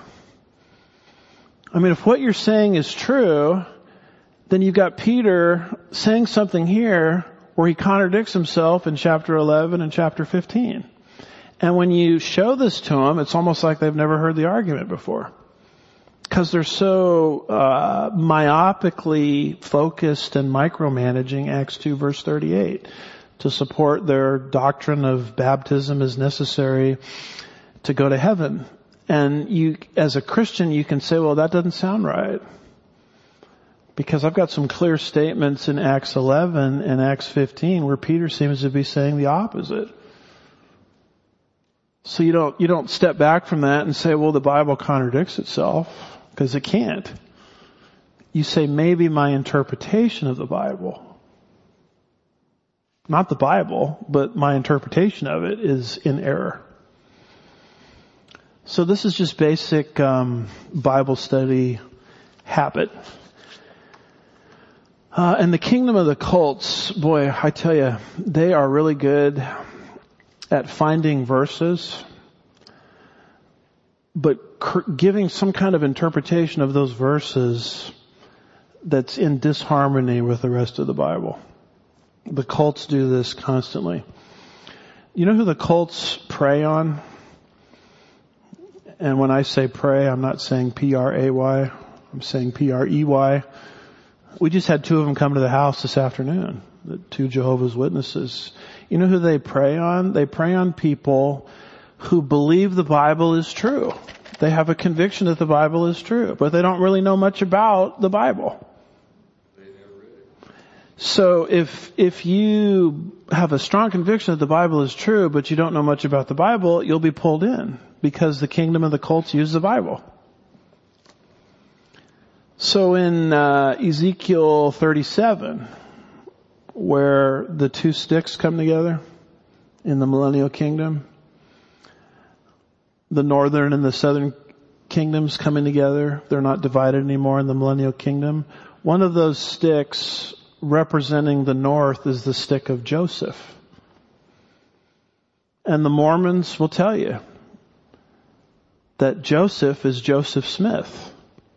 I mean, if what you're saying is true, then you've got Peter saying something here where he contradicts himself in chapter eleven and chapter fifteen. And when you show this to them, it's almost like they've never heard the argument before. because they're so uh, myopically focused and micromanaging Acts two verse thirty-eight to support their doctrine of baptism is necessary to go to heaven. And you, as a Christian, you can say, well, that doesn't sound right. Because I've got some clear statements in Acts eleven and Acts fifteen where Peter seems to be saying the opposite. So you don't, you don't step back from that and say, well, the Bible contradicts itself, because it can't. You say, maybe my interpretation of the Bible, not the Bible, but my interpretation of it is in error. So this is just basic um, Bible study habit. Uh, and the kingdom of the cults, boy, I tell you, they are really good at finding verses, but cr- giving some kind of interpretation of those verses that's in disharmony with the rest of the Bible. The cults do this constantly. You know who the cults prey on? And when I say pray, I'm not saying P R A Y. I'm saying P R E Y. We just had two of them come to the house this afternoon. The two Jehovah's Witnesses. You know who they prey on? They prey on people who believe the Bible is true. They have a conviction that the Bible is true, but they don't really know much about the Bible. So if, if you have a strong conviction that the Bible is true, but you don't know much about the Bible, you'll be pulled in because the kingdom of the cults use the Bible. So in uh, Ezekiel thirty-seven, where the two sticks come together in the millennial kingdom, the northern and the southern kingdoms coming together, they're not divided anymore in the millennial kingdom. One of those sticks representing the north is the stick of Joseph. And the Mormons will tell you that Joseph is Joseph Smith.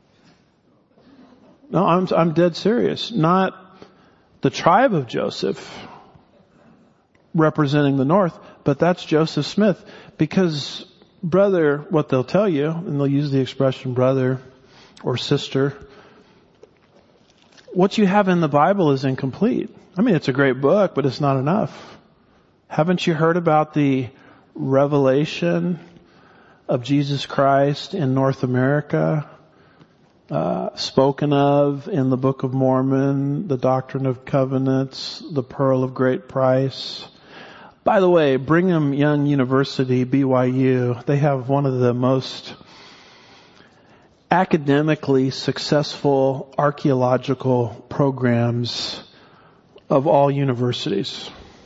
No, I'm, I'm dead serious. Not the tribe of Joseph representing the north, but that's Joseph Smith. Because, brother, what they'll tell you, and they'll use the expression brother or sister, what you have in the Bible is incomplete. I mean, it's a great book, but it's not enough. Haven't you heard about the revelation of Jesus Christ in North America? Uh, spoken of in the Book of Mormon, the Doctrine of Covenants, the Pearl of Great Price. By the way, Brigham Young University, B Y U, they have one of the most academically successful archaeological programs of all universities.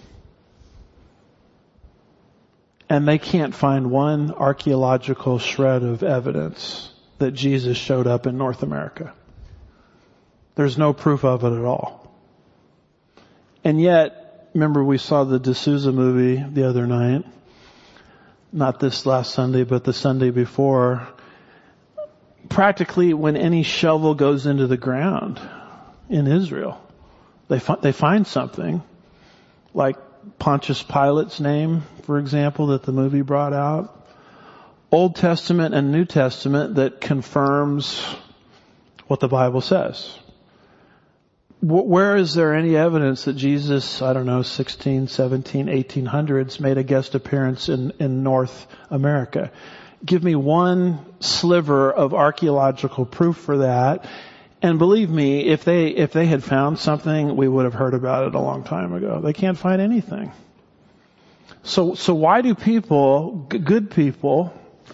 And they can't find one archaeological shred of evidence that Jesus showed up in North America. There's no proof of it at all. And yet, remember we saw the D'Souza movie the other night. Not this last Sunday, but the Sunday before. Practically when any shovel goes into the ground in Israel, they fi- they find something. Like Pontius Pilate's name, for example, that the movie brought out. Old Testament and New Testament that confirms what the Bible says. Where is there any evidence that Jesus, I don't know, sixteen, seventeen, eighteen hundreds made a guest appearance in, in North America? Give me one sliver of archaeological proof for that. And believe me, if they, if they had found something, we would have heard about it a long time ago. They can't find anything. So, so why do people, g- good people,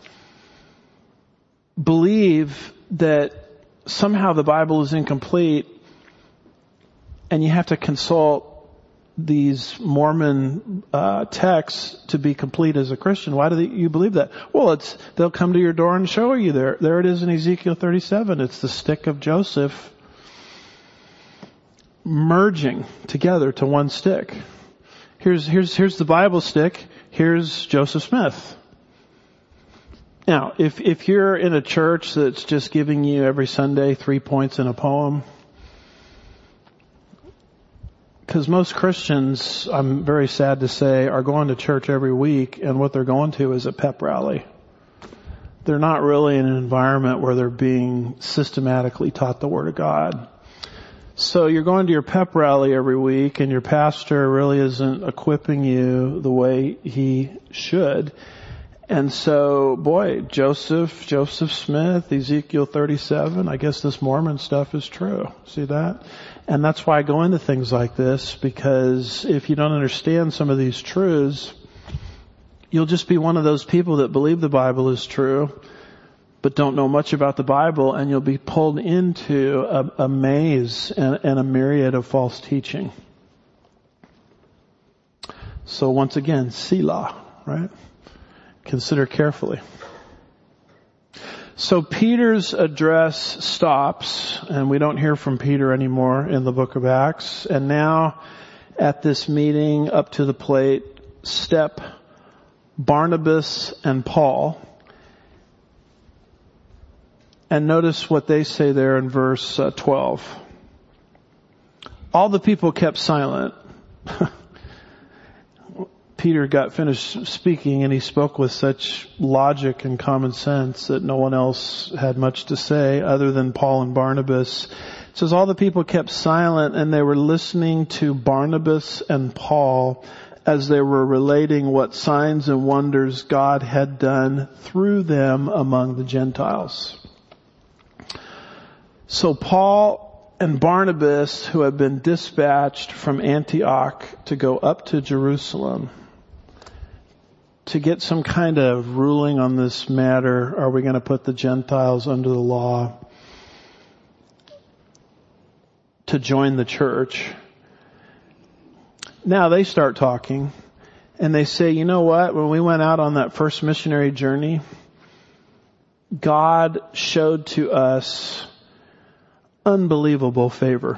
believe that somehow the Bible is incomplete and you have to consult these Mormon uh, texts to be complete as a Christian? Why do they, you believe that? Well, it's they'll come to your door and show you there. There it is in Ezekiel thirty-seven. It's the stick of Joseph merging together to one stick. Here's here's here's the Bible stick. Here's Joseph Smith. Now, if if you're in a church that's just giving you every Sunday three points in a poem, because most Christians, I'm very sad to say, are going to church every week, and what they're going to is a pep rally. they're not really in an environment where they're being systematically taught the Word of God. So you're going to your pep rally every week and your pastor really isn't equipping you the way he should. And so, boy, Joseph, Joseph Smith, Ezekiel thirty-seven, I guess this Mormon stuff is true. See that? And that's why I go into things like this, because if you don't understand some of these truths, you'll just be one of those people that believe the Bible is true, but don't know much about the Bible, and you'll be pulled into a, a maze and, and a myriad of false teaching. So once again, Selah, right? Consider carefully. So Peter's address stops, and we don't hear from Peter anymore in the book of Acts. And now at this meeting, up to the plate, step Barnabas and Paul. And notice what they say there in verse uh, twelve. All the people kept silent. Peter got finished speaking and he spoke with such logic and common sense that no one else had much to say other than Paul and Barnabas. It says all the people kept silent and they were listening to Barnabas and Paul as they were relating what signs and wonders God had done through them among the Gentiles. So Paul and Barnabas, who had been dispatched from Antioch to go up to Jerusalem to get some kind of ruling on this matter, are we going to put the Gentiles under the law to join the church? Now they start talking and they say, you know what, when we went out on that first missionary journey, God showed to us unbelievable favor.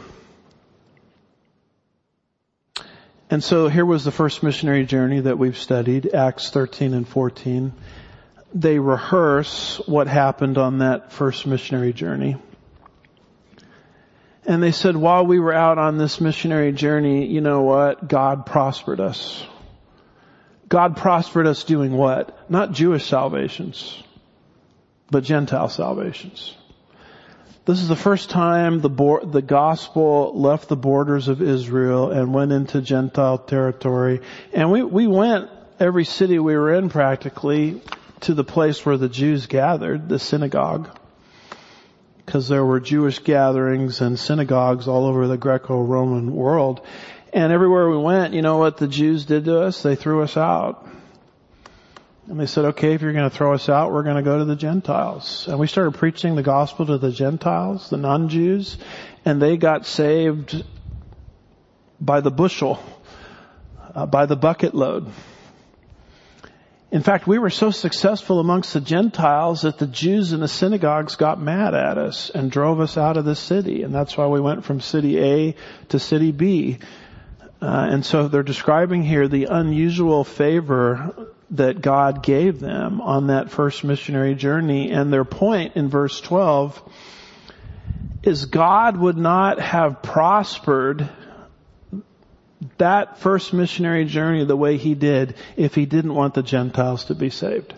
And so here was the first missionary journey that we've studied, Acts thirteen and fourteen. They rehearse what happened on that first missionary journey. And they said, while we were out on this missionary journey, you know what? God prospered us. God prospered us doing what? Not Jewish salvations, but Gentile salvations. This is the first time the bo- the gospel left the borders of Israel and went into Gentile territory. And we, we went, every city we were in practically, to the place where the Jews gathered, the synagogue. Because there were Jewish gatherings and synagogues all over the Greco-Roman world. And everywhere we went, you know what the Jews did to us? They threw us out. And they said, okay, if you're going to throw us out, we're going to go to the Gentiles. And we started preaching the gospel to the Gentiles, the non-Jews, and they got saved by the bushel, uh, by the bucket load. In fact, we were so successful amongst the Gentiles that the Jews in the synagogues got mad at us and drove us out of the city. And that's why we went from city A to city B. Uh, and so they're describing here the unusual favor that God gave them on that first missionary journey. And their point in verse twelve is God would not have prospered that first missionary journey the way he did if he didn't want the Gentiles to be saved.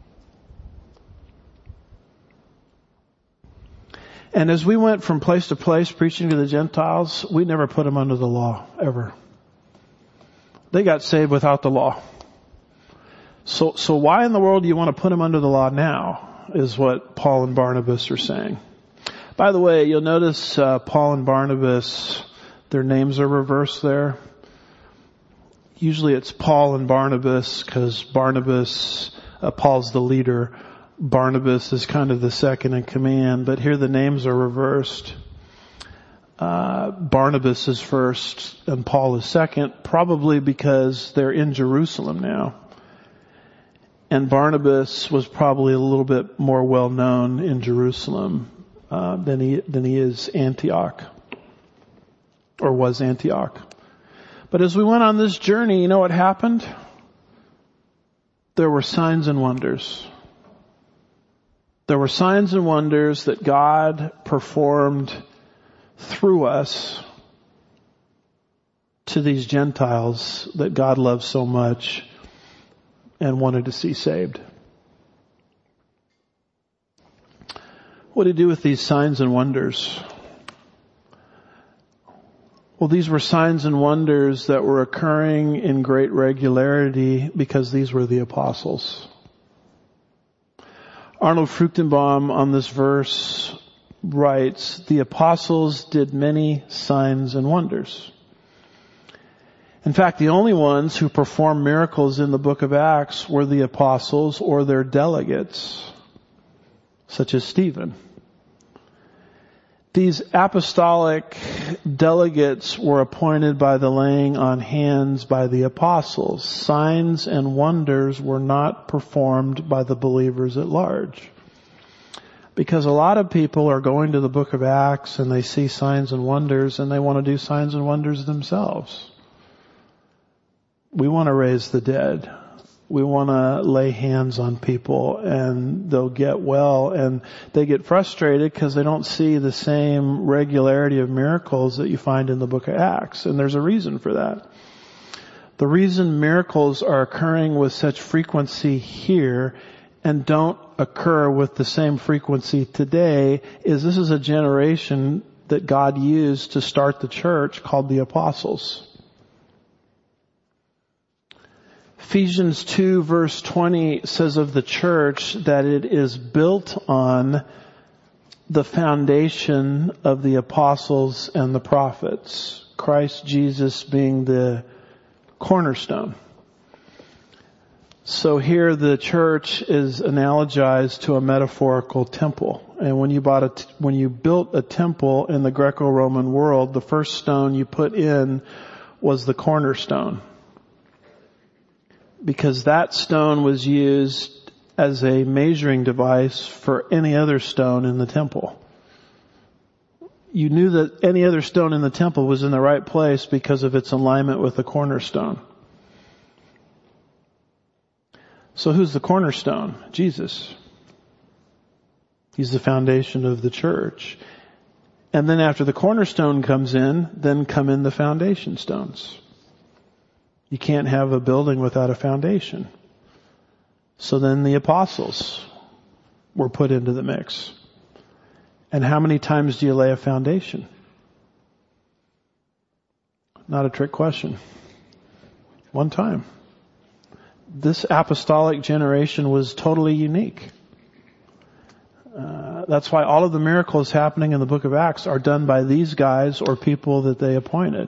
And as we went from place to place preaching to the Gentiles, we never put them under the law, ever. They got saved without the law. So, so why in the world do you want to put them under the law now, is what Paul and Barnabas are saying. By the way, you'll notice uh, Paul and Barnabas, their names are reversed there. Usually it's Paul and Barnabas because Barnabas, uh, Paul's the leader. Barnabas is kind of the second in command, but here the names are reversed. Uh, Barnabas is first and Paul is second, probably because they're in Jerusalem now. And Barnabas was probably a little bit more well known in Jerusalem uh, than he than he is Antioch, or was Antioch. But as we went on this journey, you know what happened? There were signs and wonders. There were signs and wonders that God performed through us to these Gentiles that God loves so much and wanted to see saved. What do you do with these signs and wonders? Well, these were signs and wonders that were occurring in great regularity because these were the apostles. Arnold Fruchtenbaum on this verse writes, the apostles did many signs and wonders. In fact, the only ones who performed miracles in the book of Acts were the apostles or their delegates, such as Stephen. These apostolic delegates were appointed by the laying on hands by the apostles. Signs and wonders were not performed by the believers at large. Because a lot of people are going to the book of Acts and they see signs and wonders and they want to do signs and wonders themselves. We want to raise the dead. We want to lay hands on people and they'll get well, and they get frustrated because they don't see the same regularity of miracles that you find in the book of Acts. And there's a reason for that. The reason miracles are occurring with such frequency here and don't occur with the same frequency today is this is a generation that God used to start the church called the apostles. Ephesians two verse twenty says of the church that it is built on the foundation of the apostles and the prophets, Christ Jesus being the cornerstone. So here the church is analogized to a metaphorical temple. And when you bought a, t- when you built a temple in the Greco-Roman world, the first stone you put in was the cornerstone. Because that stone was used as a measuring device for any other stone in the temple. You knew that any other stone in the temple was in the right place because of its alignment with the cornerstone. So who's the cornerstone? Jesus. He's the foundation of the church. And then after the cornerstone comes in, then come in the foundation stones. You can't have a building without a foundation. So then the apostles were put into the mix. And how many times do you lay a foundation? Not a trick question. One time. This apostolic generation was totally unique. Uh, that's why all of the miracles happening in the book of Acts are done by these guys or people that they appointed.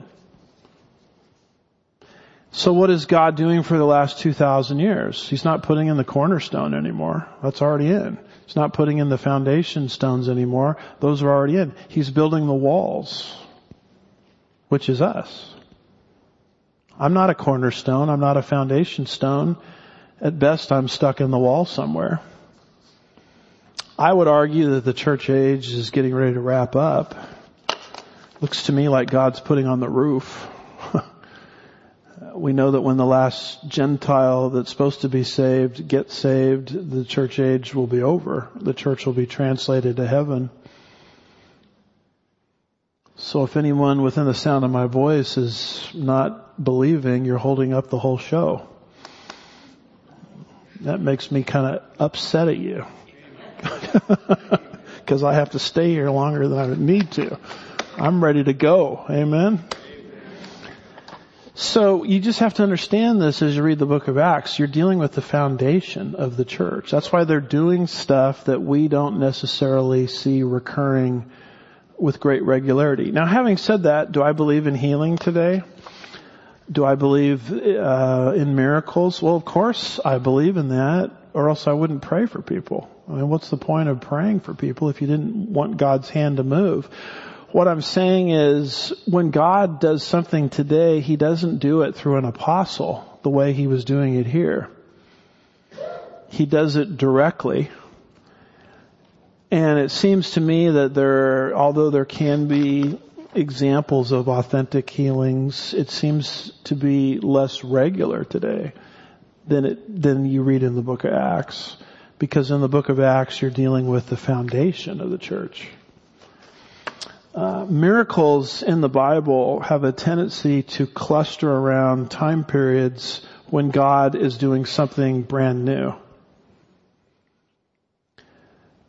So what is God doing for the last two thousand years? He's not putting in the cornerstone anymore. That's already in. He's not putting in the foundation stones anymore. Those are already in. He's building the walls, which is us. I'm not a cornerstone. I'm not a foundation stone. At best, I'm stuck in the wall somewhere. I would argue that the church age is getting ready to wrap up. Looks to me like God's putting on the roof. We know that when the last Gentile that's supposed to be saved gets saved, the church age will be over. The church will be translated to heaven. So if anyone within the sound of my voice is not believing, you're holding up the whole show. That makes me kind of upset at you. Because I have to stay here longer than I need to. I'm ready to go. Amen? So you just have to understand this as you read the book of Acts. You're dealing with the foundation of the church. That's why they're doing stuff that we don't necessarily see recurring with great regularity. Now, having said that, do I believe in healing today? Do I believe uh, in miracles? Well, of course I believe in that, or else I wouldn't pray for people. I mean, what's the point of praying for people if you didn't want God's hand to move? What I'm saying is, when God does something today, He doesn't do it through an apostle the way He was doing it here. He does it directly. And it seems to me that there, although there can be examples of authentic healings, it seems to be less regular today than it, than you read in the book of Acts. Because in the book of Acts, you're dealing with the foundation of the church. Uh, miracles in the Bible have a tendency to cluster around time periods when God is doing something brand new.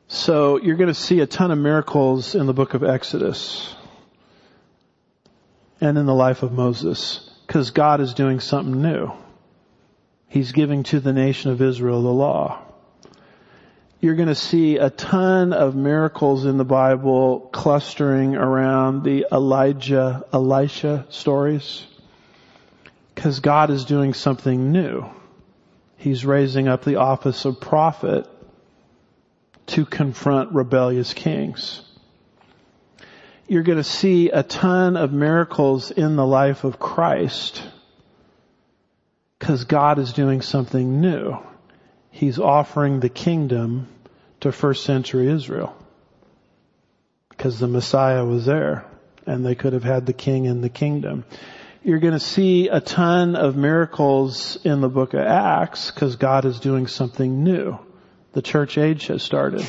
So you're going to see a ton of miracles in the book of Exodus and in the life of Moses, because God is doing something new. He's giving to the nation of Israel the law. You're going to see a ton of miracles in the Bible clustering around the Elijah, Elisha stories, because God is doing something new. He's raising up the office of prophet to confront rebellious kings. You're going to see a ton of miracles in the life of Christ, because God is doing something new. He's offering the kingdom to first century Israel, because the Messiah was there and they could have had the king and the kingdom. You're going to see a ton of miracles in the book of Acts, because God is doing something new. The church age has started.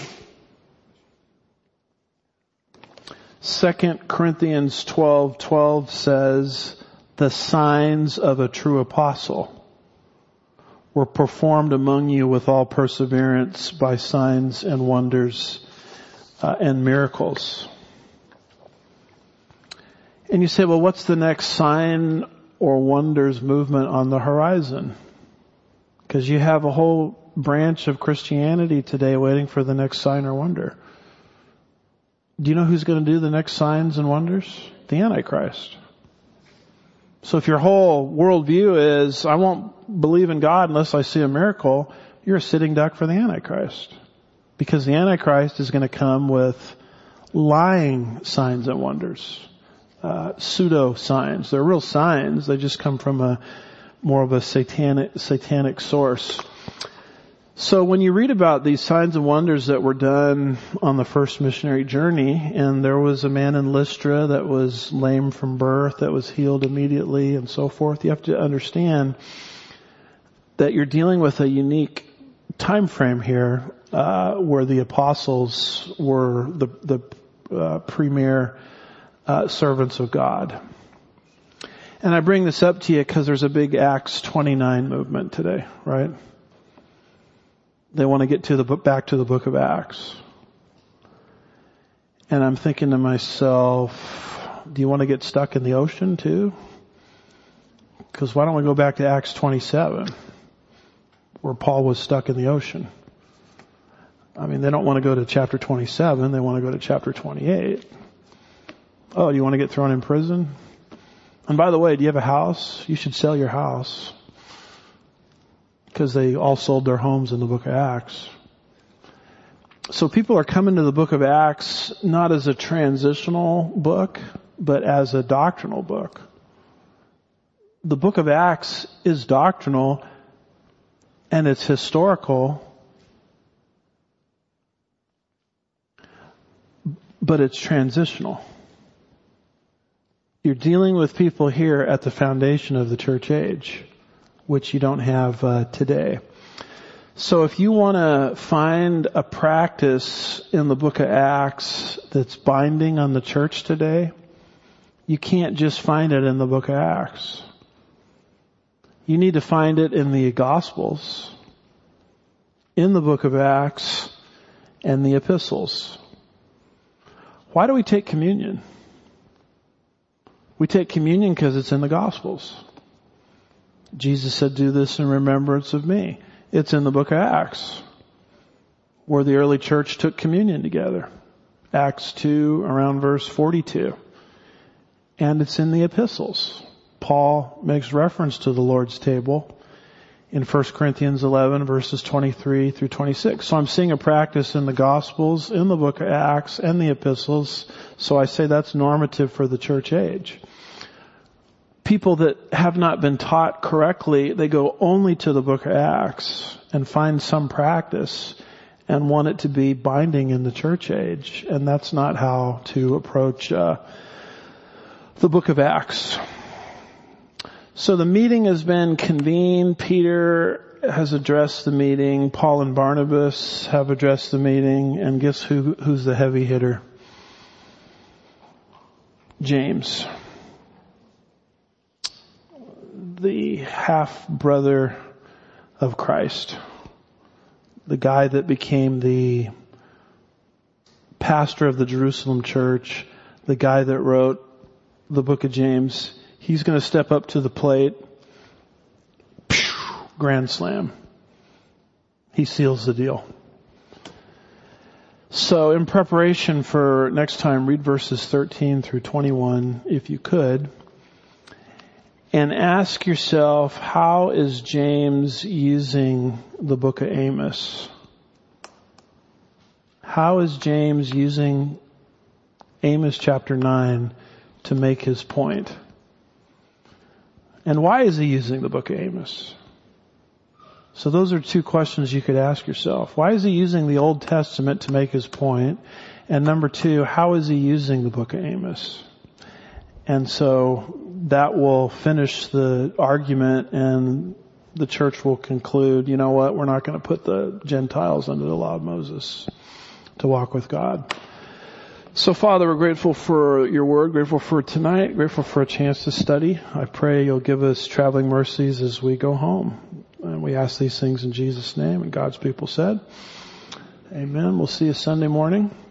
Second Corinthians twelve twelve says, the signs of a true apostle were performed among you with all perseverance by signs and wonders uh, and miracles. And you say, well, what's the next sign or wonders movement on the horizon? Because you have a whole branch of Christianity today waiting for the next sign or wonder. Do you know who's going to do the next signs and wonders? The Antichrist. So if your whole worldview is, I won't believe in God unless I see a miracle, you're a sitting duck for the Antichrist. Because the Antichrist is going to come with lying signs and wonders. Uh, pseudo signs. They're real signs. They just come from a more of a satanic, satanic source. So when you read about these signs and wonders that were done on the first missionary journey, and there was a man in Lystra that was lame from birth, that was healed immediately and so forth, you have to understand that you're dealing with a unique time frame here, uh, where the apostles were the, the, uh, premier, uh, servants of God. And I bring this up to you because there's a big Acts twenty-nine movement today, right? They want to get to the book, back to the book of Acts. And I'm thinking to myself, do you want to get stuck in the ocean too? Because why don't we go back to Acts twenty-seven, where Paul was stuck in the ocean? I mean, they don't want to go to chapter twenty-seven, they want to go to chapter twenty-eight. Oh, you want to get thrown in prison? And by the way, do you have a house? You should sell your house. Because they all sold their homes in the book of Acts. So people are coming to the book of Acts not as a transitional book, but as a doctrinal book. The book of Acts is doctrinal and it's historical, but it's transitional. You're dealing with people here at the foundation of the church age, which you don't have uh, today. So if you want to find a practice in the book of Acts that's binding on the church today, you can't just find it in the book of Acts. You need to find it in the Gospels, in the book of Acts, and the epistles. Why do we take communion? We take communion because it's in the Gospels. Jesus said, do this in remembrance of me. It's in the book of Acts, where the early church took communion together. Acts two, around verse forty-two. And it's in the epistles. Paul makes reference to the Lord's table in First Corinthians eleven, verses twenty-three through twenty-six. So I'm seeing a practice in the Gospels, in the book of Acts, and the epistles. So I say that's normative for the church age. People that have not been taught correctly, they go only to the book of Acts and find some practice and want it to be binding in the church age. And that's not how to approach uh, the book of Acts. So the meeting has been convened. Peter has addressed the meeting. Paul and Barnabas have addressed the meeting. And guess who who's the heavy hitter? James. The half-brother of Christ. The guy that became the pastor of the Jerusalem church, the guy that wrote the book of James, he's going to step up to the plate. Grand slam. He seals the deal. So in preparation for next time, read verses thirteen through twenty-one, if you could, and ask yourself, how is James using the book of Amos? How is James using Amos chapter nine to make his point? And why is he using the book of Amos? So those are two questions you could ask yourself. Why is he using the Old Testament to make his point? And number two, how is he using the book of Amos? And so that will finish the argument, and the church will conclude, you know what, we're not going to put the Gentiles under the law of Moses to walk with God. So Father, we're grateful for your word, grateful for tonight, grateful for a chance to study. I pray you'll give us traveling mercies as we go home. And we ask these things in Jesus' name, and God's people said, amen. We'll see you Sunday morning.